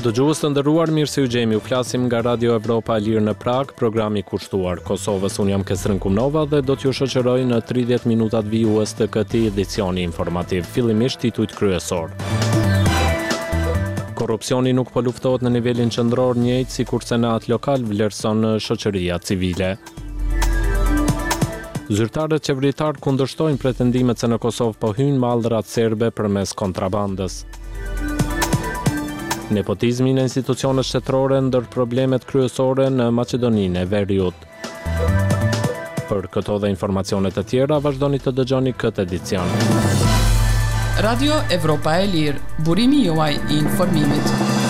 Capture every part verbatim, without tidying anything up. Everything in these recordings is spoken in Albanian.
Dëgjues të nderuar, mirë se u gjemi. U flasim nga Radio Evropa e Lirë në Prag, programi i kushtuar Kosovës. Unë jam Kesrin Kumnova dhe do t'ju shoqëroj në tridhjetë minutat vijues të këtij edicioni informativ. Fillimisht titujt kryesor. Korrupsioni nuk po luftohet në nivelin qendror njëjtë sikurse në atë lokal, vlerëson shoqëria civile. Zyrtarët qeveritar kundërshtojnë pretendimet se në Kosovë po hyjnë mallrat serbe përmes kontrabandës. Nepotizmi në institucionet shtetërore ndër problemet kryesore në Maqedoninë e Veriut. Për këto dhe informacionet të tjera, vazhdoni të dëgjoni këtë edicion. Radio Evropa e Lirë, burimi juaj i informimit.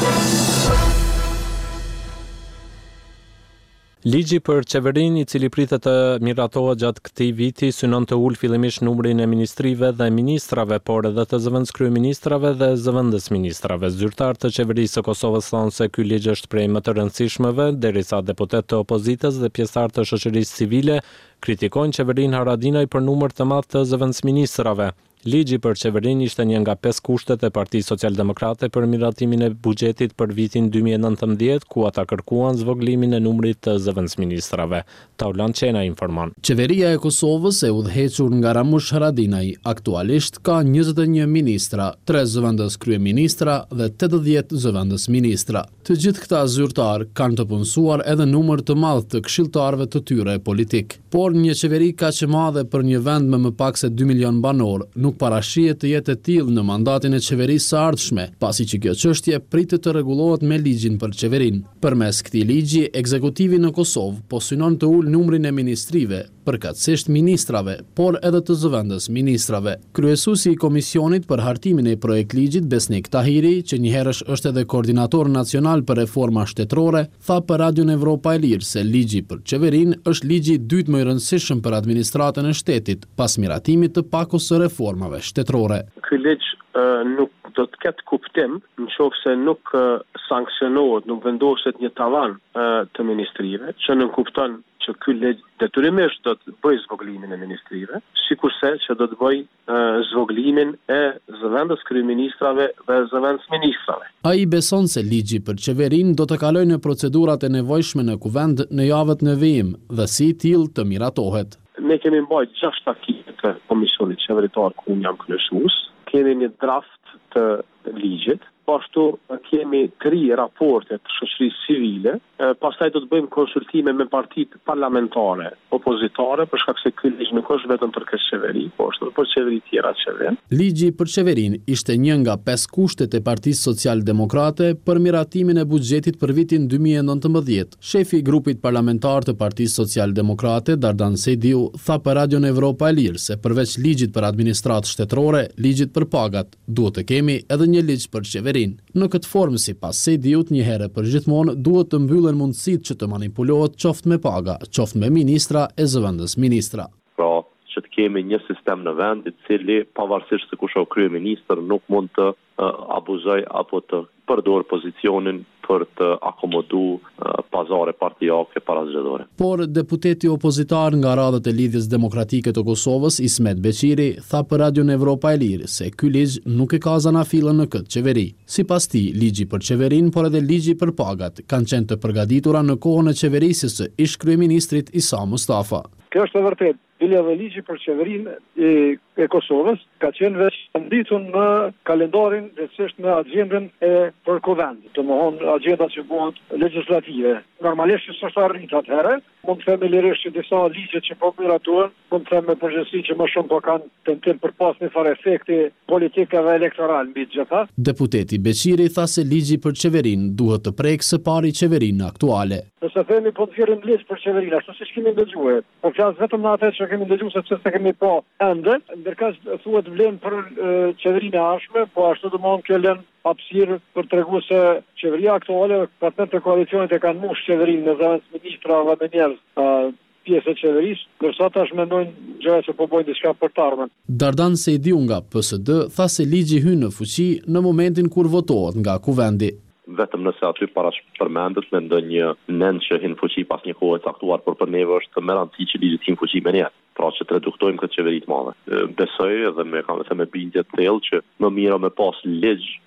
Ligji për qeverinë, i cili pritet të miratohet gjatë këtij viti, synon të ulë fillimisht numrin e ministrive dhe ministrave, por edhe të zëvendës kryeministrave dhe zëvendës ministrave. Zyrtarët të qeverisë së Kosovës thonë se ky ligj është prej më të rëndësishmeve, derisa deputet të opozitës dhe pjesëtarë të shoqërisë civile kritikojnë qeverinë Haradinaj për numër të madh të zëvendës ministrave. Ligji për qeverinë ishte një nga pesë kushtet e Partisë Socialdemokrate për miratimin e buxhetit për vitin dy mijë e nëntëmbëdhjetë, ku ata kërkuan zvoglimin e numrit të zëvendësministrave. Taulan Çena informon. Qeveria e Kosovës e udhëhequr nga Ramush Haradinaj aktualisht ka njëzet e një ministra, tre zëvendës kryeministra dhe tetëdhjetë zëvendës ministra. Të gjithë këta zyrtar kanë të punësuar edhe numër të madh të këshilltarëve të tyre politik. Por një qeveri kaq e madhe për një vend me më pak se dy milion banor nuk parashihet të jetë e tillë në mandatin e qeverisë së ardhshme, pasi që kjo çështje pritet të rregullohet me ligjin për qeverinë. Përmes këtij ligji, ekzekutivi në Kosovë po synon të ulë numrin e ministrive, përkatësisht ministrave, por edhe të zëvendës ministrave. Kryesuesi i komisionit për hartimin e projekt ligjit, Besnik Tahiri, që njëherësh është edhe koordinator nacional për reforma shtetërore, tha për Radion Evropa e Lirë se ligji për qeverinë është ligji i dytë më i rëndësishëm për administratën e shtetit, pas miratimit të pakos së reformave shtetërore. Ky ligj uh, nuk do të ketë kuptim nëse nuk uh, sanksionohet, nuk vendoset një tavan uh, të ministrive, që nuk kupton që ky ligj detyrimisht do të bëjë zvoglimin e ministrive, sikurse që do të bëjë uh, zvoglimin e zëvendës kryeministrave dhe zëvendës ministrave. Ai beson se ligji për qeverinë do të kalojë në procedurat e nevojshme në kuvend në javët në vijim dhe si i tillë të miratohet. Ne kemi mbajtur gjashtë takime të komisionit qeveritar ku unë jam kryesues. Kemi një draft të ligjit, pashtu kemi tri raporte të shoqërisë civile, pastaj do të bëjmë konsultime me partitë parlamentare, opozitare, për shkak se ky ligj nuk është vetëm për këtë qeveri, por është për qeveri tjera të qeverisë. Ligji për qeverinë ishte një nga pesë kushtet e Partisë Socialdemokrate për miratimin e buxhetit për vitin dy mijë e nëntëmbëdhjetë. Shefi i grupit parlamentar të Partisë Socialdemokrate, Dardan Sejdiu, tha për Radion Evropa e Lirë se përveç ligjit për administratë shtetërore, ligjit për pagat, duhet të kemi edhe një ligj për qeverinë. Në këtë formë, sipas Sejdiut, një herë për gjithmonë duhet të mbyllen mundësitë që të manipulohet qoftë me paga, qoftë me ministra e zëvendës ministra. Pra, që të kemi një sistem në vend i cili pavarësisht se kush është kryeministër nuk mund të uh, abuzoj apo të përdor pozicionin për të akomodu uh, pazare partijake parazgjedhore. Por deputeti opozitar nga radhët e Lidhjes Demokratike të Kosovës, Ismet Beqiri, tha për Radion Evropa e Lirë se ky ligj nuk e ka zanafillën në këtë qeveri. Sipas tij, ligji për qeverinë, por edhe ligji për pagat kanë qenë të përgatitura në kohën e qeverisjes së ish kryeministrit Isa Mustafa. Kjo është e vërtetë. Bile dhe ligji për qeverinë e, e Kosovës ka qenë veç nditur në kalendarin dhe çështë në agjendën e për kuvendit, të mohon agjendat që bëhen legislative. Normalisht që s'është arritur atëherë, mund të themi lirisht që disa ligje që po miratohen, mund të them me përgjithësi që më shumë po kanë tentim për pas një farë efekti politik dhe elektoral mbi të gjitha. Deputeti Beqiri tha se ligji për qeverinë duhet të prekë së pari qeverinë aktuale. Nëse themi po të vjerën ligj për qeverinë, ashtu siç kemi dëgjuar, po flas vetëm në atë që kemi dëgjuar sepse se kemi po ende, ndërkaq thuhet vlen për e, qeverinë e ardhshme, po ashtu domthon kjo lën hapësirë për treguar se qeveria aktuale, partnerët e koalicionit e kanë mbush qeverinë me zëvendës ministra dhe me njerëz pjesë e qeverisë, ndërsa tash mendojnë gjëra që po bojnë diçka për të ardhmen. Dardan Sejdiu nga P S D tha se ligji hyn në fuqi në momentin kur votohet nga kuvendi. Vetëm nëse aty para përmendet me ndonjë nën që hin fuqi pas një kohe të caktuar, por për neve është më rëndësi që ligji të hin fuqi me ne. Pra që të reduktojmë këtë qeveri të madhe. Besoj edhe me kam thënë me bindje të thellë që më mirë me pas ligj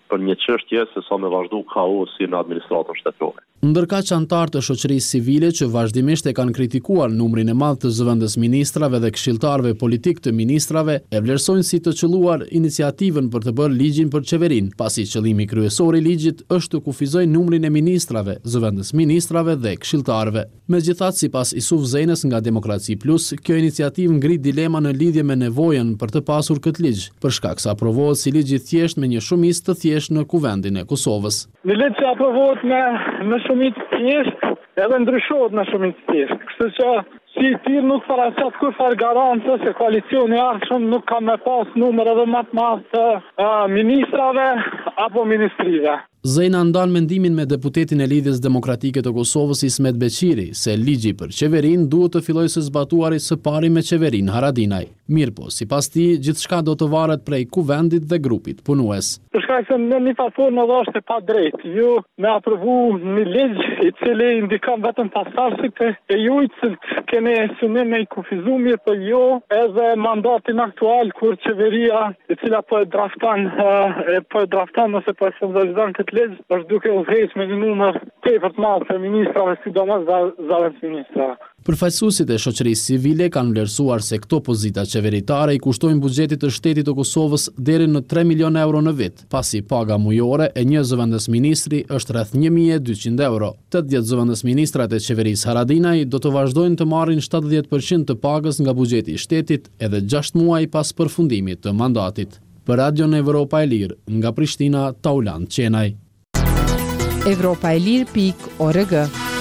për një çështje se sa me vazhdu kaosi në administratën shtetërore. Ndërka që antarë të shoqërisë civile që vazhdimisht e kanë kritikuar numrin e madh të zëvendës ministrave dhe këshilltarëve politik të ministrave, e vlerësojnë si të qelluar iniciativën për të bërë ligjin për qeverinë, pasi qëllimi kryesor i ligjit është të kufizojë numrin e ministrave, zëvendës ministrave dhe këshilltarëve. Megjithatë, sipas Isuf Zejnës nga Demokraci Plus, kjo iniciativë ngrit dilema në lidhje me nevojën për të pasur këtë ligj, për shkak se aprovohet si ligj i thjesht me një shumicë të thjeshtë në Kuvendin e Kosovës. Një ligj që aprovohet me me shumicë të thjeshtë, edhe ndryshohet me shumicë të thjeshtë. Kështu që si i tir nuk paraqet kurfar garancë se koalicioni i ardhshëm nuk ka me pas numër edhe më të madh të uh, ministrave apo ministrive. Zejna ndan mendimin me deputetin e Lidhjes Demokratike të Kosovës Ismet Beqiri se ligji për qeverinë duhet të fillojë së zbatuari së pari me qeverinë Haradinaj. Mirpo, sipas tij, gjithçka do të varet prej Kuvendit dhe grupit punues. Për shkak se në një platformë edhe është e padrejtë. Ju me aprovu një ligj i cili indikon vetëm pasardhësit e ju i cilët keni synim me i kufizu mirë, për jo edhe mandatin aktual kur qeveria e cila po e drafton e po e drafton ose po e formalizon këtë ligj është duke udhëhequr me një numër tepër të madh të ministrave, sidomos zëvendës ministrave. Përfaqësuesit e shoqërisë civile kanë vlerësuar se këto pozita qeveritare i kushtojnë buxhetit të shtetit të Kosovës deri në tre milion euro në vit, pasi paga mujore e një zëvendës ministri është rreth një mijë e dyqind euro. tetëdhjetë zëvendës ministrat e qeverisë Haradinaj do të vazhdojnë të marrin shtatëdhjetë përqind të pagës nga buxheti i shtetit edhe gjashtë muaj pas përfundimit të mandatit. Për Radion Evropa e Lirë, nga Prishtina, Taulant Qenaj. Evropa e Lirë pikë org.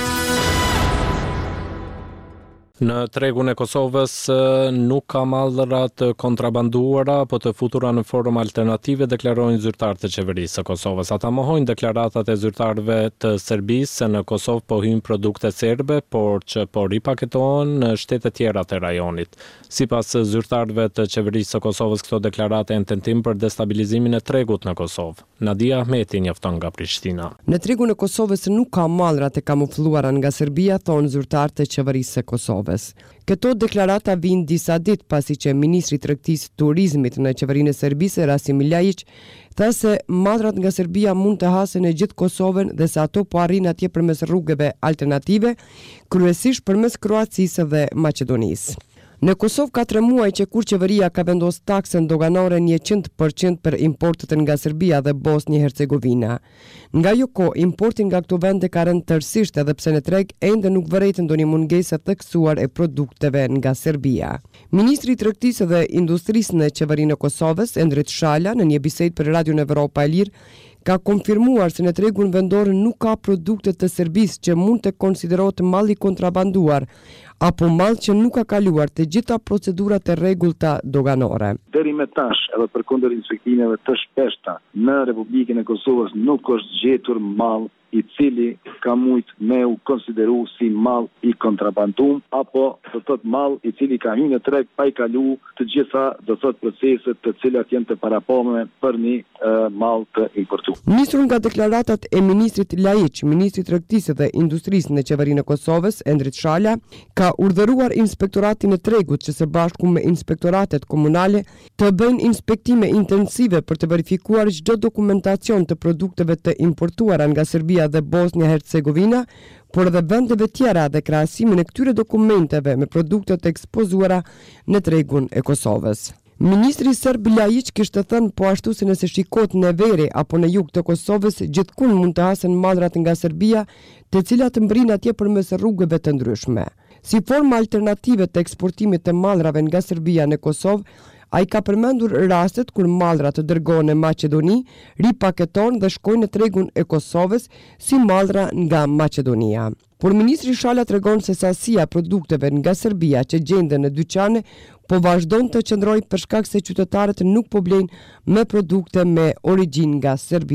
Në tregun e Kosovës nuk ka mallra të kontrabanduara, po të futura në formë alternative, deklarojnë zyrtarët e qeverisë së Kosovës. Ata mohojnë deklaratat e zyrtarëve të Serbisë se në Kosovë po hyjnë produkte serbe, por që po ripaketohen në shtete tjera të rajonit. Sipas zyrtarëve të qeverisë së Kosovës, këto deklarate janë tentim për destabilizimin e tregut në Kosovë. Nadia Ahmeti njofton nga Prishtina. Në tregun e Kosovës nuk ka mallra të kamufluara nga Serbia, thonë zyrtarët e qeverisë së Kosovës. Këto deklarata vijnë disa ditë pasi që ministri i tregtisë turizmit në qeverinë e Serbisë, Rasim Ljajić, tha se mallrat nga Serbia mund të hasen në gjithë Kosovën dhe se ato po arrin atje përmes rrugëve alternative, kryesisht përmes Kroacisë dhe Maqedonisë. Në Kosovë ka tre muaj që kur qeveria ka vendosur taksën doganore njëqind përqind për importet nga Serbia dhe Bosnia Hercegovina. Nga jo kohë, importin nga këto vende ka rënë tërësisht edhe pse në treg ende nuk vërejtë ndonjë mungesë të theksuar e produkteve nga Serbia. Ministri i Tregtisë dhe Industrisë në qeverinë e Kosovës, Endrit Shala, në një bisedë për Radion Evropa e Lirë, ka konfirmuar se në tregun vendor nuk ka produkte të Serbisë që mund të konsiderohet malli kontrabanduar apo mall që nuk ka kaluar të gjitha procedurat e rregullta doganore. Deri me tash, edhe përkundër inspektimeve të shpeshta në Republikën e Kosovës nuk është gjetur mall i cili ka mujt me u konsideru si mall i kontrabandum, apo do thot mall i cili ka hyrë në treg pa i kalu të gjitha do thot proceset të cilat janë të parapome për një uh, mall të importuar. Nisur nga deklaratat e ministrit Ljajić, ministri i Tregtisë dhe Industrisë në qeverinë e Kosovës, Endrit Shala, ka urdhëruar inspektoratin e tregut që së bashku me inspektoratet komunale të bëjnë inspektime intensive për të verifikuar çdo dokumentacion të produkteve të importuara nga Serbia dhe Bosnia Hercegovina, por edhe vendeve tjera dhe krahasimin e këtyre dokumenteve me produktet ekspozuara në tregun e Kosovës. Ministri serb Ljajić kishte thënë po ashtu se nëse shikohet në veri apo në jug të Kosovës, gjithkund mund të hasen mallrat nga Serbia, të cilat mbrin atje përmes rrugëve të ndryshme. Si forma alternative të eksportimit të mallrave nga Serbia në Kosovë, ai ka përmendur rastet kur mallrat të dërgohen në Maqedoni, ripaketon dhe shkojnë në tregun e Kosovës si mallra nga Maqedonia. Por ministri Shala tregon se sasia produkteve nga Serbia që gjenden në dyqane po vazhdon të qëndrojë për shkak se qytetarët nuk po blejnë me produkte me origjinë nga Serbia.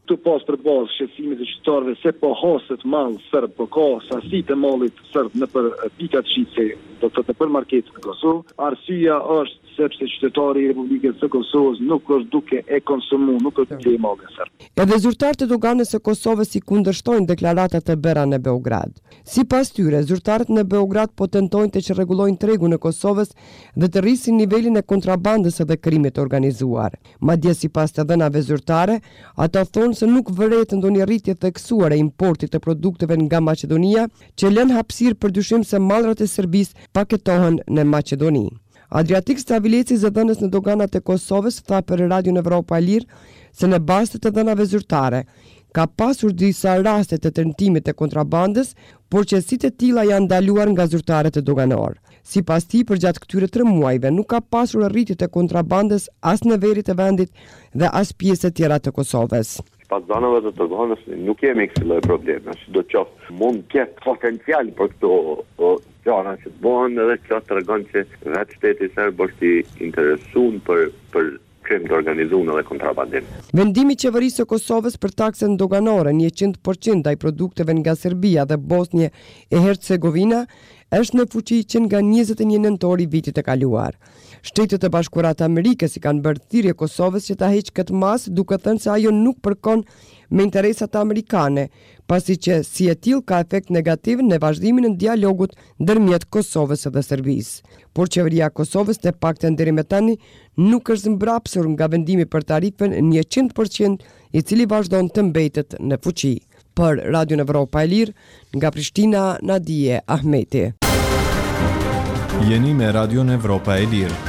të pas për bazë shqetësimit të qytetarëve se po haset mall serb, po ka sasi të mallit serb në për pikat shitse, do të thotë në për marketin e Kosovë. Arsyeja është sepse qytetari i Republikës së Kosovës nuk është duke e konsumu, nuk është duke e mallin serb. Edhe zyrtarët e doganës së Kosovës i kundërshtojnë deklaratat e bëra në Beograd. Sipas tyre, zyrtarët në Beograd po tentojnë të çrregullojnë tregun e Kosovës dhe të rrisin nivelin e kontrabandës edhe krimit të organizuar. Madje sipas të dhënave zyrtare, ata thonë se nuk vëret ndonjë rritje theksuar e importit të produkteve nga Maqedonia, që lën hapësirë për dyshim se mallrat e Serbisë paketohen në Maqedoni. Adriatik Stavileci, zëdhënës në doganat e Kosovës, tha për Radion Evropa e Lirë se në bazë të dhënave zyrtare ka pasur disa raste të tentimit të kontrabandës, por që si të tilla janë ndaluar nga zyrtarët e doganor. Sipas tij, përgjatë këtyre tre muajve nuk ka pasur rritje të kontrabandës as në veri të vendit dhe as pjesë të tjera të Kosovës. Pas zanave të të zonës nuk kemi kësi lloj probleme, që do qoftë mund ketë potencial për këto gjëra që të bëhen, edhe kjo tregon që vetë shteti serb është i interesuar për për krim të organizuar dhe kontrabandim. Vendimi i qeverisë së Kosovës për taksën doganore njëqind përqind ndaj produkteve nga Serbia dhe Bosnje e Hercegovina është në fuqi që nga njëzet e një nëntor i vitit të kaluar. Shtetet e Bashkuara të Amerikës i kanë bërë thirrje Kosovës që ta heqë këtë mas, duke thënë se ajo nuk përkon me interesat amerikane, pasi që si e tillë ka efekt negativ në vazhdimin e dialogut ndërmjet Kosovës dhe Serbisë. Por qeveria e Kosovës te paktën deri më tani nuk është mbrapsur nga vendimi për tarifën njëqind përqind, i cili vazhdon të mbetet në fuqi. Për Radion Evropa e Lirë, nga Prishtina, Nadije Ahmeti. Jeni me Radion Evropa e Lirë.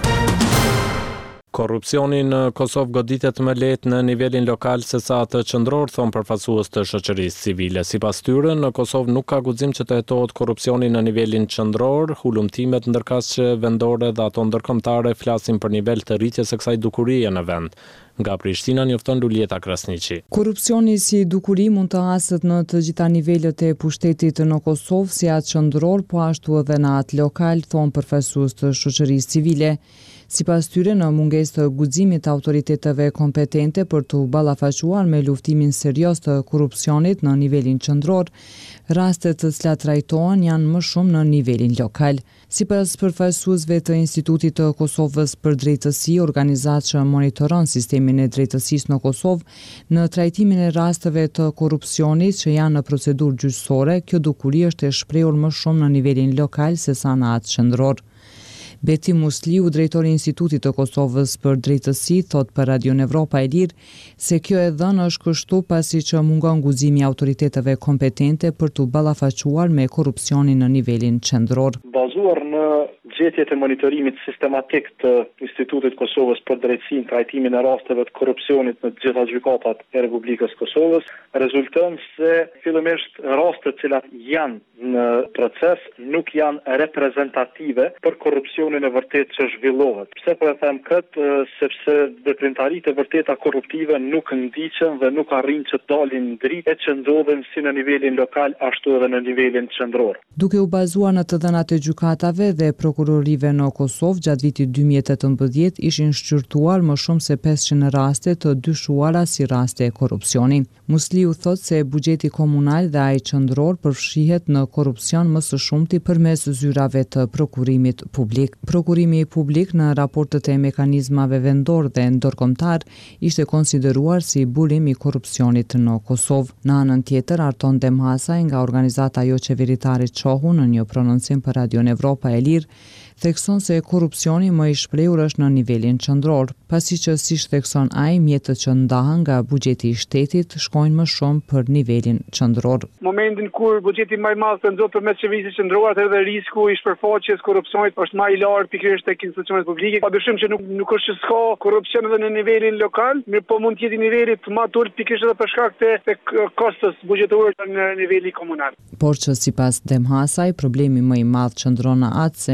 Korrupsioni në Kosovë goditet më lehtë në nivelin lokal se sa atë qendror, thon përfaqësues të shoqërisë civile. Sipas tyre, në Kosovë nuk ka guxim që të hetohet korrupsioni në nivelin qendror. Hulumtimet ndërkaq që vendore dhe ato ndërkombëtare flasin për nivel të rritjes së kësaj dukurie në vend. Nga Prishtina njofton Lulieta Krasniqi. Korrupsioni si dukuri mund të haset në të gjitha nivelet e pushtetit në Kosovë, si atë qendror, po ashtu edhe në atë lokal, thon përfaqësues të shoqërisë civile. Sipas tyre, në mungesë të guximit të autoriteteve kompetente për të ballafaquar me luftimin serioz të korrupsionit në nivelin qendror, rastet të cilat trajtohen janë më shumë në nivelin lokal. Sipas përfaqësuesve të Institutit të Kosovës për Drejtësi, organizatë që monitoron sistemin e drejtësisë në Kosovë, në trajtimin e rasteve të korrupsionit që janë në procedurë gjyqësore, kjo dukuri është e shprehur më shumë në nivelin lokal se sa në atë qendror. Beti Musliu, drejtori i Institutit të Kosovës për Drejtësi, thot për Radion Evropa e Lirë se kjo e dhënë është kështu pasi që mungon guximi i autoriteteve kompetente për të ballafaquar me korrupsionin në nivelin qendror. Bazuar në gjetjet e monitorimit sistematik të Institutit Kosovës për Drejtësi në trajtimin e rasteve të korrupsionit në të gjitha gjykatat e Republikës Kosovës, rezulton se fillimisht rastet që janë në proces nuk janë reprezentative për korrupsionin e vërtet që zhvillohet. Pse po e them këtë? Sepse veprimtaritë e vërteta korruptive nuk ndiqen dhe nuk arrin që dalin dritë e që ndodhen si në nivelin lokal ashtu edhe në nivelin qendror. Duke u bazuar në të dhënat e gjykatave dhe prokurorive në Kosovë, gjatë vitit dy mijë e tetëmbëdhjetë ishin shqyrtuar më shumë se pesëqind raste të dyshuara si raste e korrupsioni. Musliu thot se buxheti komunal dhe ai qendror përfshihet në korrupsion më së shumti përmes zyrave të prokurimit publik. Prokurimi publik në raportet e mekanizmave vendor dhe ndërkombëtar ishte konsideruar si burim i korrupsionit në Kosovë. Në anën tjetër, Arton Demhasaj nga organizata jo qeveritare Çohu në një prononcim për Radion Evropa e Lirë thekson se korrupsioni më i shprehur është në nivelin qendror, pasi që siç thekson ai, mjetët që ndahen nga buxheti i shtetit shkojnë më shumë për nivelin qendror. Momentin kur buxheti më i madh penzohet përmes qeverisë qendrore, edhe risku i shpërfaqjes korrupsionit është më i lartë pikërisht tek institucionet publike. Padyshim që nuk nuk është që s'ka korrupsion edhe në nivelin lokal, mirë po mund të jetë niveli më i ulët pikërisht edhe për shkak të, të kostos buxhetor në niveli komunal. Por që sipas Demhasaj, problemi më i madh qëndron në atë se në Kosovë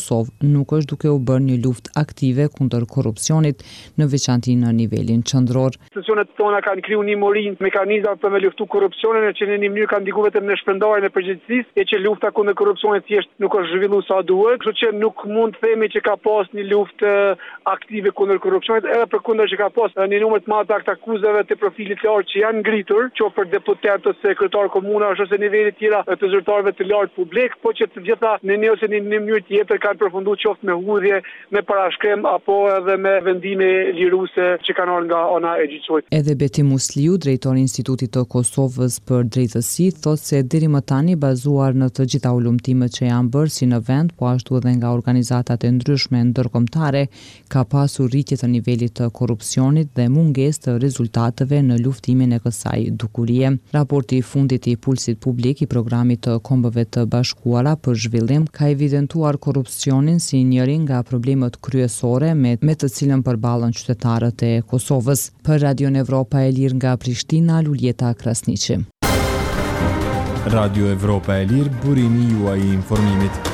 Kosovë nuk është duke u bërë një luftë aktive kundër korrupsionit, në veçanti në nivelin qendror. Institucionet tona kanë kriju një morin mekanizma për me luftu korrupsionin, e që në një mënyrë kanë ndikuar vetëm në shpërndarjen e përgjegjësisë, e që lufta kundër korrupsionit thjesht nuk është zhvilluar sa duhet, kështu që nuk mund të themi që ka pas një luftë aktive kundër korrupsionit, edhe përkundër që ka pas një numër të madh të akuzave të profilit të lartë që janë ngritur, qoftë për deputet ose sekretar komunash ose nivele të tjera të zyrtarëve të lartë publik, po që të gjitha në një ose në një mënyrë tjetër kanë përfunduar qoftë me hudhje, me parashkrem apo edhe me vendime liruese që kanë ardhur nga ana e gjyqësorit. Edhe Beti Musliu, drejtori i Institutit të Kosovës për Drejtësi, thotë se deri më tani bazuar në të gjitha ulumtimet që janë bërë si në vend, po ashtu edhe nga organizatat e ndryshme ndërkombëtare, ka pasur rritje të nivelit të korrupsionit dhe mungesë të rezultateve në luftimin e kësaj dukurie. Raporti i fundit i Pulsit Publik i programit të Kombëve të Bashkuara për zhvillim ka evidentuar korrupsionin si njërin nga problemet kryesore me, me të cilën përballen qytetarët e Kosovës. Për Radio Evropa e Lirë nga Prishtina, Luljeta Krasniqi. Radio Evropa e Lirë, burimi juaj i informimit.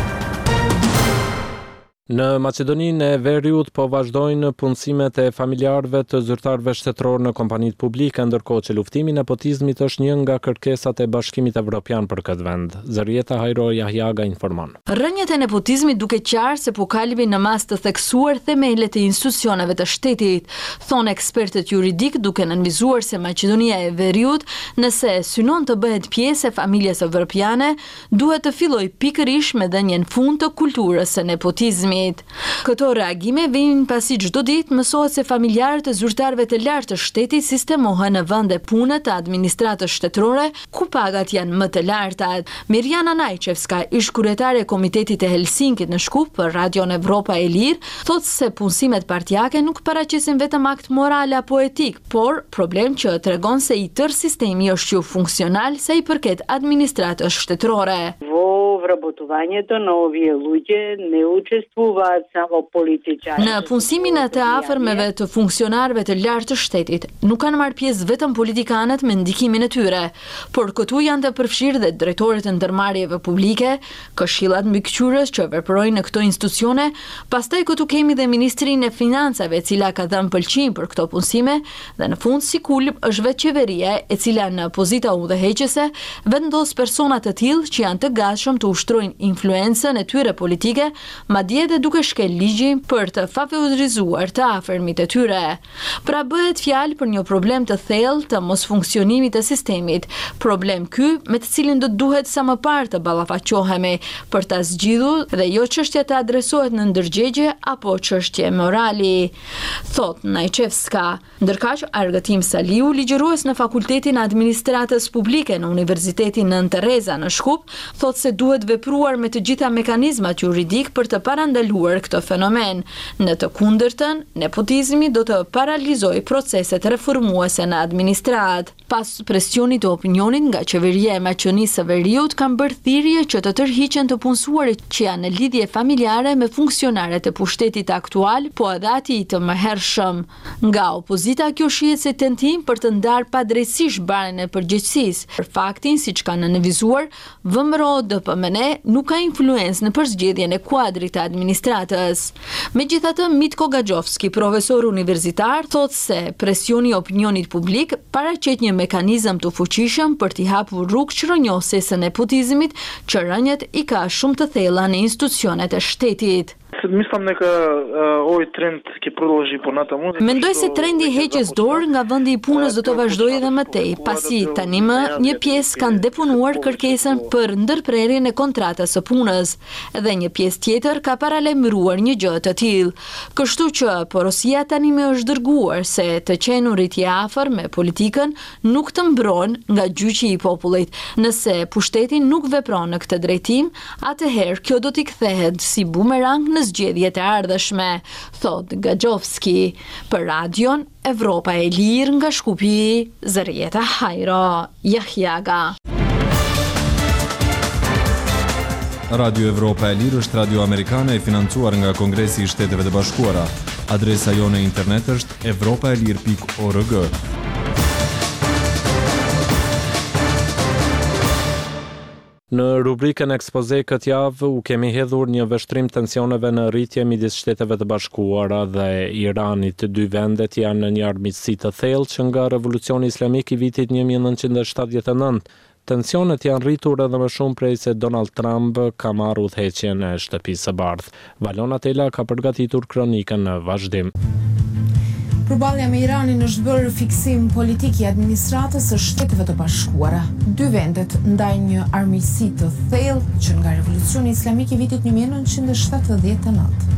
Në Maqedoninë e Veriut po vazhdojnë punësimet e familjarëve të zyrtarëve shtetëror në kompanitë publike, ndërkohë që luftimi i nepotizmit është një nga kërkesat e Bashkimit Evropian për këtë vend. Zërieta Hajro Jahjaga informon. Rrënjët e nepotizmit duke qartë se po kalbin në mas të theksuar themelet e institucioneve të shtetit, thonë ekspertët juridik duke nënvizuar se Maqedonia e Veriut, nëse synon të bëhet pjesë e familjes evropiane, duhet të filloj pikërisht me dhënien fund të kulturës së nepotizmit. Këto reagime vijnë pasi çdo ditë mësohet se familjarët e zyrtarëve të lartë të shtetit sistemohen në vende pune të administratës shtetërore ku pagat janë më të larta. Mirjana Najčevska, ish kryetare e Komitetit e Helsinkit në Shkup për Radion Evropa e Lirë, thotë se punësimet partijake nuk paraqesin vetëm akt moral apo etik, por problem që tregon se i tërë sistemi është jo funksional sa i përket administratës shtetërore. Вработувањето на овие луѓе не учествуваат само политичари. Në punësimin e të afërmeve të funksionarëve të lartë të shtetit, nuk kanë marrë pjesë vetëm politikanët me ndikimin e tyre, por këtu janë të përfshirë dhe drejtorët e ndërmarrjeve publike, këshillat mbikëqyrës që veprojnë në këto institucione, pastaj këtu kemi dhe Ministrinë e Financave, e cila ka dhënë pëlqim për këto punësime, dhe në fund si kulm është vetë qeveria, e cila në pozita udhëheqëse vendos persona të tillë që janë të gatshëm të ushtrojnë influencën e tyre politike, madje edhe duke shkel ligjin për të favorizuar të afërmit e tyre. Pra bëhet fjalë për një problem të thellë të mos funksionimit të sistemit, problem ky me të cilin do duhet sa më parë të ballafaqohemi për ta zgjidhur dhe jo çështja të adresohet në ndërgjegje apo çështje morali, thot Najčevska. Ndërkaq Argëtim Saliu, ligjërues në Fakultetin e Administratës Publike në Universitetin Nën Tereza në Shkup, thot se duhet vepruar me të gjitha mekanizmat juridik për të parandaluar këtë fenomen. Në të kundërtën, nepotizmi do të paralizojë proceset reformuese në administratë. Pas presionit të opinionit nga qeveria e Maqedonisë së Veriut, kanë bërë thirrje që të tërhiqen të punësuarit që janë në lidhje familjare me funksionarët e pushtetit aktual, po edhe ati të mëhershëm. Nga opozita kjo shihet si tentim për të ndarë padrejtisht barën e përgjegjësisë. Për faktin, siç kanë nënvizuar, V M R O D P M N nuk ka influencë në përzgjedhjen e kuadrit të administratës. Megjithatë, Mitko Gaxhovski, profesor universitar, thotë se presioni i opinionit publik paraqet një mekanizëm të fuqishëm për t'i hapur rrugë çrënjosjes së nepotizmit, që rënjet i ka shumë të thella në institucionet e shtetit. Mislim neka uh, ovaj trend ќе продолжи по натаму. Mendoj se trendi i heqjes dorë nga vendi i punës do të vazhdojë edhe më tej, pasi tani më një pjesë kanë depunuar kërkesën për ndërprerjen e kontratës së punës, dhe një pjesë tjetër ka paralajmëruar një gjë të tillë. Kështu që porosia tani më është dërguar se të qenurit i afër me politikën nuk të mbron nga gjyqi i popullit. Nëse pushteti nuk vepron në këtë drejtim, atëherë kjo do t'i kthehet si bumerang në zgjedhjet e ardhshme, thot Gaxhovski. Për Radion Evropa e Lirë nga Shkupi, Zërieta Hajro Jahjaga. Radio Evropa e Lirë është radio amerikane e financuar nga Kongresi i Shteteve të Bashkuara. Adresa jone internet është evropaelir pikë org. Në rubrikën ekspoze këtë javë u kemi hedhur një vështrim tensioneve në rritje midis Shteteve të Bashkuara dhe Iranit. Të dy vendet janë në një armiqësi të thellë që nga revolucioni islamik i vitit një mijë e nëntëqind e shtatëdhjetë e nëntë. Tensionet janë rritur edhe më shumë prej se Donald Trump ka marrë udhëheqjen e Shtëpisë së Bardhë. Valona Tela ka përgatitur kronikën në vazhdim. Përballja me Iranin është bërë fiksim politik i administratës së Shteteve të Bashkuara. Dy vendet ndajnë një armiqësi të thellë që nga revolucioni islamik i vitit një mijë e nëntëqind e shtatëdhjetë e nëntë.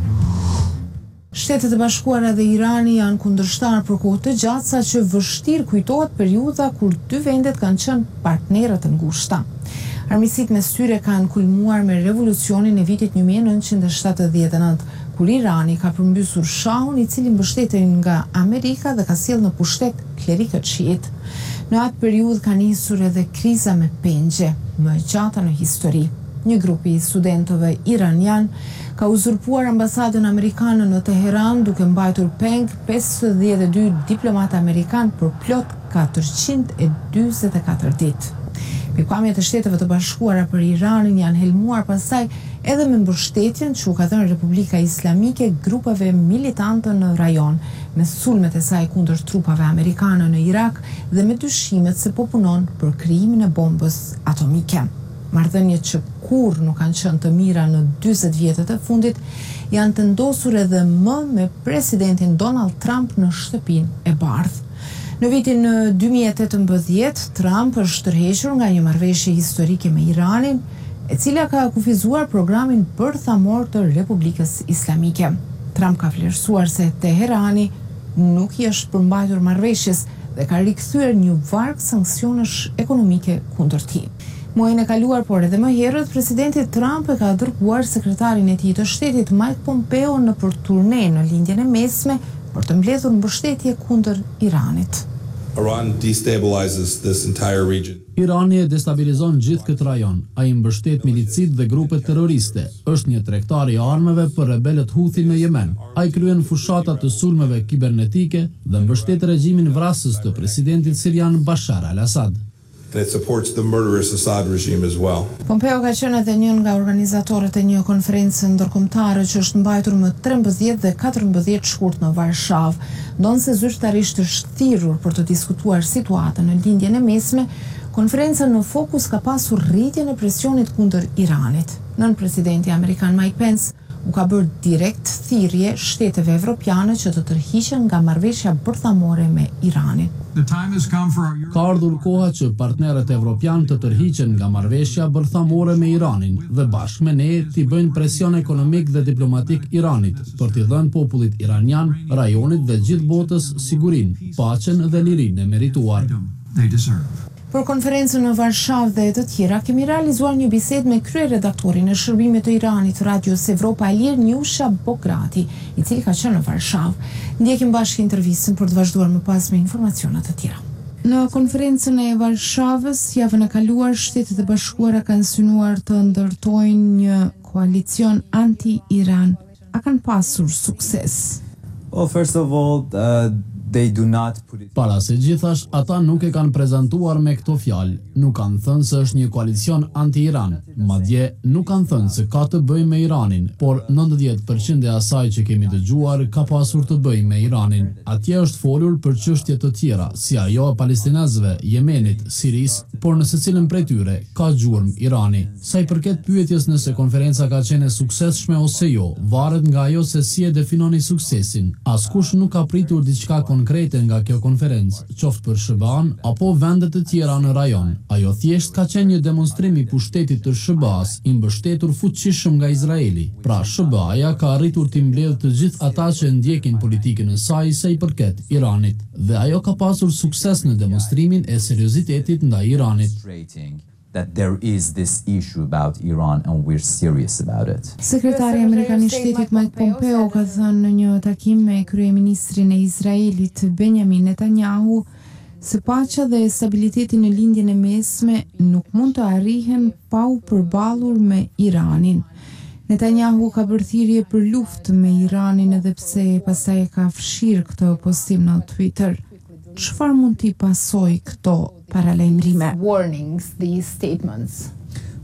Shtetet e Bashkuara dhe Irani janë kundërshtar për kohë të gjatë, saqë vështirë kujtohet periudha kur dy vendet kanë qenë partnerë të ngushta. Armiqësitë mes tyre kanë kulmuar me revolucionin e vitit një mijë e nëntëqind e shtatëdhjetë e nëntë. Kur Irani ka përmbysur shahun i cili mbështeten nga Amerika dhe ka sjellë në pushtet klerikët shiit. Në atë periudhë ka nisur edhe kriza me pengje, më e gjata në histori. Një grup i studentëve iranian ka uzurpuar ambasadën amerikane në Teheran duke mbajtur peng pesëdhjetë e dy diplomatë amerikan për plot katërqind e dyzet e katër ditë. Pikpamjet e Shteteve të Bashkuara për Iranin janë helmuar pasaj edhe me mbështetjen që u ka dhënë Republika Islamike grupeve militante në rajon, me sulmet e saj kundër trupave amerikane në Irak dhe me dyshimet se po punon për krijimin e bombës atomike. Marrëdhëniet që kurrë nuk kanë qenë të mira në dyzet vjetët e fundit janë të ndosur edhe më me presidentin Donald Trump në Shtëpinë e Bardhë. Në vitin dy mijë e tetëmbëdhjetë, Trump është tërhequr nga një marrëveshje historike me Iranin, e cila ka kufizuar programin bërthamor të Republikës Islamike. Trump ka vlerësuar se Teherani nuk i është përmbajtur marrëveshjes dhe ka rikthyer një varg sanksionesh ekonomike kundër tij. Muajin e kaluar, por edhe më herët, presidenti Trump e ka dërguar sekretarin e tij të shtetit Mike Pompeo në për turne në lindjen e mesme për të mbledhur mbështetje kundër Iranit. Iran destabilizes this entire region. Irani e destabilizon gjithë këtë rajon. Ai mbështet milicit dhe grupe terroriste. Është një tregtar i armëve për rebelët Houthi në Yemen. Ai kryen fushata të sulmeve kibernetike dhe mbështet regjimin vrasës të presidentit sirian Bashar al-Assad. And it supports the murderous Assad regime as well. Pompeo ka qenë edhe një nga organizatorët e një konferencë ndërkombëtare që është mbajtur më trembëdhjetë dhe katërmbëdhjetë shkurt në Varshavë, ndonse zyrtarisht është thirrur për të diskutuar situatën në lindjen e mesme. Konferenca në fokus ka pasur rritjen e presionit kundër Iranit. Nën presidenti amerikan Mike Pence u ka bërë direkt thirrje shteteve evropiane që të tërhiqen nga marrëveshja bërthamore me Iranin. Ka ardhur koha që partnerët evropian të tërhiqen nga marrëveshja bërthamore me Iranin dhe bashkë me ne t'i bëjnë presion ekonomik dhe diplomatik Iranit për t'i dhënë popullit iranian, rajonit dhe gjithë botës sigurinë, paqen dhe lirinë e merituar. Për konferencën në Varshavë dhe të tjera, kemi realizuar një bisedë me kryeredaktorin e shërbimit të Iranit Radios Evropa e Lirë, Njusha Bograti, i cili ka qenë në Varshavë. Ndjekim bashkë intervistën për të vazhduar më pas me informacionat të tjera. Në konferencën e Varshavës, javën e kaluar, Shtetet e Bashkuara kanë synuar të ndërtojnë një koalicion anti-Iran. A kanë pasur sukses? Well, first of all, uh... They do not put it... Para se gjithash, ata nuk e kanë prezantuar me këto fjalë. Nuk kanë thënë se është një koalicion anti-Iran. Madje nuk kanë thënë se ka të bëjë me Iranin, por nëntëdhjetë përqind e asaj që kemi dëgjuar ka pasur të bëjë me Iranin. Atje është folur për çështje të tjera, si ajo e palestinezëve, Yemenit, Siris, por në secilën prej tyre ka gjurmë Irani. Sa i përket pyetjes nëse konferenca ka qenë e suksesshme ose jo, varet nga ajo se si e definoni suksesin. Askush nuk ka pritur diçka konkrete nga kjo konferencë, qoftë për S B A-n apo vendet e tjera në rajon. Ajo thjesht ka qenë një demonstrim i pushtetit të S B A-s i mbështetur fuqishëm nga Izraeli. Pra S B A-ja ka arritur t'i mbledhë të gjithë ata që ndjekin politikën e saj sa i përket Iranit, dhe ajo ka pasur sukses në demonstrimin e seriozitetit ndaj Iranit. That there is this issue about Iran and we're serious about it. Sekretari Amerikan i Shtetit Mike Pompeo ka thënë në një takim me kryeministrin e Izraelit Benjamin Netanyahu se paqja dhe stabiliteti në lindjen e mesme nuk mund të arrihen pa u përballur me Iranin. Netanyahu ka bërë thirrje për luftë me Iranin edhe pse pastaj ka fshirë këtë postim në Twitter. Çfarë mund t'i pasojë këto paralajmërime? Warnings, these statements.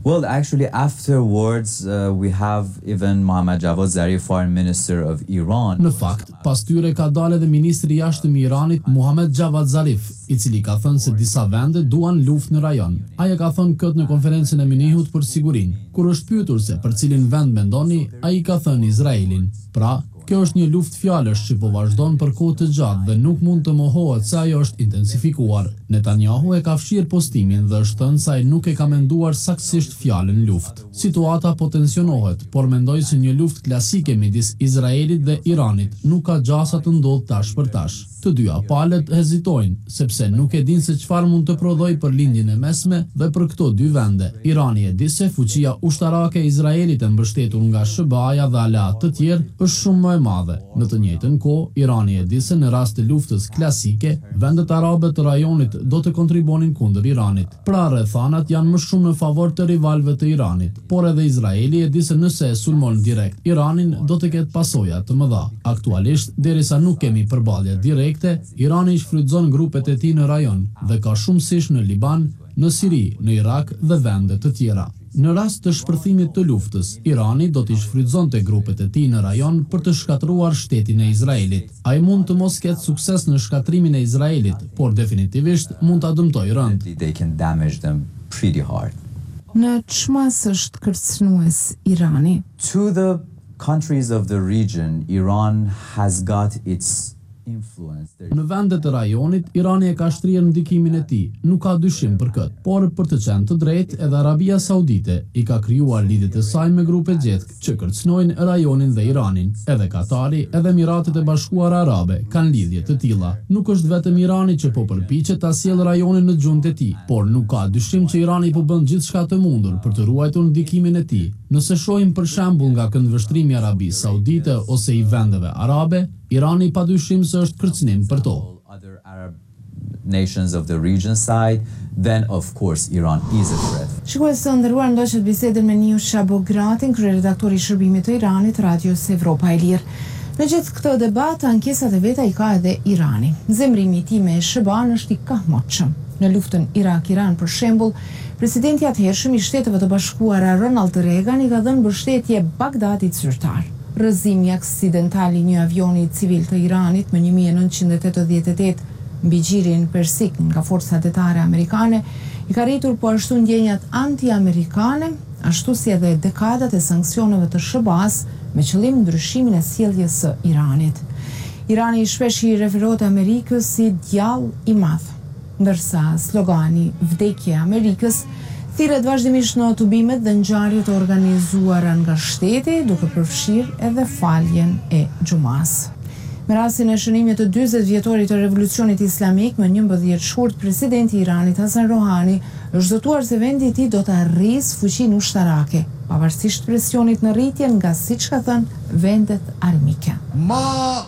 Well, actually, afterwards, uh, we have even Mohammad Javad Zarif, foreign minister of Iran. Në fakt, pas tyre ka dalë edhe ministri i jashtëm i Iranit, Mohammad Javad Zarif, i cili ka thënë se disa vende duan luftë në rajon. Ai ka thënë këtë në konferencën e Minihut për sigurinë. Kur është pyetur se për cilin vend mendoni, ai ka thënë Izraelin. Pra, kjo është një luftë fjalësh që po vazhdon për kohë të gjatë dhe nuk mund të mohohet se ajo është intensifikuar. Netanyahu e ka fshirë postimin dhe është thënë se ai nuk e ka menduar saktësisht fjalën luftë. Situata po tensionohet, por mendoj se një luftë klasike midis Izraelit dhe Iranit nuk ka gjasa të ndodhë tash për tash. Të dyja palët hezitojnë, sepse nuk e din se çfarë mund të prodhoj për lindjen e mesme dhe për këto dy vende. Irani e di se fuqia ushtarake e Izraelit e mbështetur nga S B A-ja dhe aleat të tjerë është shumë më e madhe. Në të njëjtën kohë, Irani e di se në rast të luftës klasike, vendet arabe të rajonit do të kontribuonin kundër Iranit. Pra rrethanat janë më shumë në favor të rivalëve të Iranit, por edhe Izraeli e di se nëse e sulmon direkt Iranin, do të ketë pasoja të mëdha. Aktualisht, derisa nuk kemi përballje direkte, Irani shfrytëzon grupet e tij në rajon dhe ka shumësisht në Liban, në Siri, në Irak dhe vende të tjera. Në rast të shpërthimit të luftës, Irani do t'i shfrytëzonte grupet e tij në rajon për të shkatruar shtetin e Izraelit. Ai mund të mos ketë sukses në shkatrimin e Izraelit, por definitivisht mund ta dëmtojë rënd. They can damage them pretty hard. Në çmas është kërcënues Irani? To the countries of the region, Iran has got its influence. Në vendet të rajonit, Irani e ka shtrirë ndikimin e tij, nuk ka dyshim për këtë. Por për të qenë të drejtë, edhe Arabia Saudite i ka krijuar lidhjet e saj me grupe gjethe që kërcënojnë rajonin dhe Iranin. Edhe Katari, edhe Emiratet e Bashkuara Arabe kanë lidhje të tilla. Nuk është vetëm Irani që po përpiqet ta sjellë rajonin në gjunjët e tij, por nuk ka dyshim që Irani po bën gjithçka të mundur për të ruajtur ndikimin e tij. Nëse shohim për shembull nga këndvështrimi i Arabisë Saudite ose i vendeve arabe, Irani padyshim se është kërcënim për to. Other Arab nations of the region side, then of course Iran is a threat. Shikues të nderuar, ndoqët bisedën me Niu Shabogratin, kryeredaktori i Shërbimit të Iranit, Radios Evropa e Lirë. Në gjithë këtë debat, ankesat e veta i ka edhe Irani. Zemrimi i tij me S B A-n është i kahmoqshëm. Në luftën Irak-Iran, për shembull, presidenti i atëhershëm i Shteteve të Bashkuara Ronald Reagan i ka dhënë mbështetje Bagdadit zyrtar. Rrëzimi aksidental i një avioni civil të Iranit më një mijë e nëntëqind e tetëdhjetë e tetë mbi gjirin persik nga forcat detare amerikane i ka rritur po ashtu ndjenjat anti-amerikane, ashtu si edhe dekadat e sanksioneve të S B A-s me qëllim ndryshimin e sjelljes së Iranit. Irani shpesh i referohet Amerikës si djall i madh, ndërsa slogani vdekje Amerikës thirret vazhdimisht në tubimet dhe ngjarjet e organizuara nga shteti, duke përfshirë edhe faljen e xumas. Me rastin e shënimit të dyzet vjetorit të revolucionit islamik më njëmbëdhjetë shkurt, presidenti i Iranit Hasan Rohani është zotuar se vendi i tij do të arrisë fuqinë ushtarake, pavarësisht presionit në rritje nga, siç ka thënë, vendet armike. Ma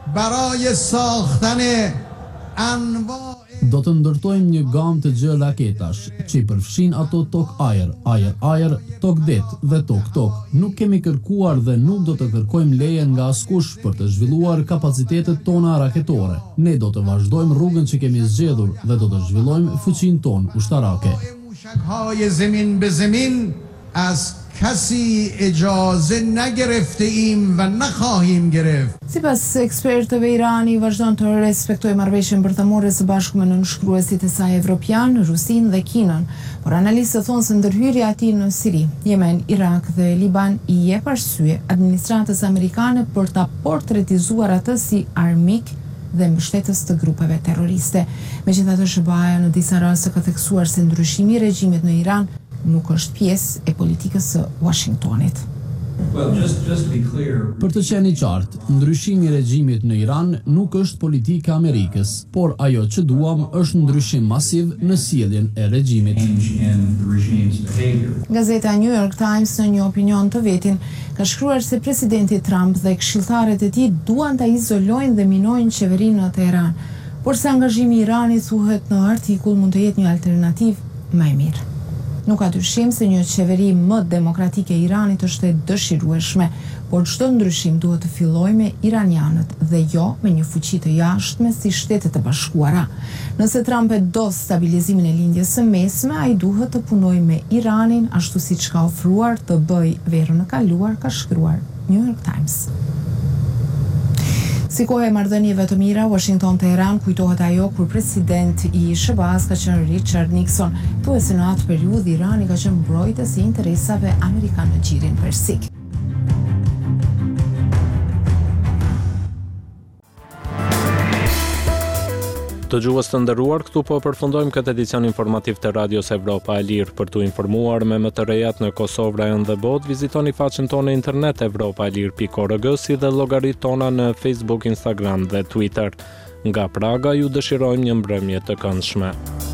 baraj sakhtane anva Do të ndërtojmë një gamë të gjë raketash, që i përfshin ato tok-ajër, ajër-ajër, tok-det dhe tok-tok. Nuk kemi kërkuar dhe nuk do të kërkojmë leje nga askush për të zhvilluar kapacitetet tona raketore. Ne do të vazhdojmë rrugën që kemi zgjedhur dhe do të zhvillojmë fuqinë tonë ushtarake. موشک‌های زمین به زمین از کسی اجازه نگرفته ایم و نخواهیم گرفت. Sipas ekspertëve, Irani vazhdon të respektojë marrëveshjen bërthamore së bashku me nënshkruesit e saj evropian, Rusinë dhe Kinën, por analistët thonë se ndërhyrja e tij në Siri, Yemen, Irak dhe Liban i jep arsye administratës amerikane për ta portretizuar atë si armik dhe mbështetës të grupeve terroriste. Megjithatë, S B A-ja në disa raste ka theksuar se ndryshimi i regjimit në Iran nuk është pjesë e politikës së Washingtonit. Well, just, just be clear. Për të qenë i qartë, ndryshimi i regjimit në Iran nuk është politika e Amerikës, por ajo që duam është ndryshim masiv në sjelljen e regjimit. Gazeta New York Times në një opinion të vetin ka shkruar se presidenti Trump dhe këshilltarët e tij duan ta izolojnë dhe minojnë qeverinë në Teheran, por se angazhimi i Iranit thuhet në artikull mund të jetë një alternativë më e mirë. Nuk ka dyshim se një qeveri më demokratike e Iranit është e dëshirueshme, por çdo ndryshim duhet të fillojë me iranianët dhe jo me një fuqi të jashtme si Shtetet e Bashkuara. Nëse Trump e do stabilizimin e lindjes së mesme, ai duhet të punojë me Iranin ashtu siç ka ofruar të bëjë verën e kaluar, ka shkruar New York Times. Si kohë e marrëdhënieve të mira, Washington-Teheran kujtohet ajo kur presidenti i S B A-s ka qenë Richard Nixon, thuajse në atë periudhë Irani ka qenë mbrojtës i interesave amerikanë në gjirin persik. Të gjuhës të nderuar, këtu po përfundojmë këtë edicion informativ të Radios Evropa e Lirë. Për t'u informuar me më të rejat në Kosovë, rajon dhe botë, vizitoni faqen tonë internet evropa e lirë pikë org, si dhe llogaritë tona në Facebook, Instagram dhe Twitter. Nga Praga ju dëshirojmë një mbrëmje të këndshme.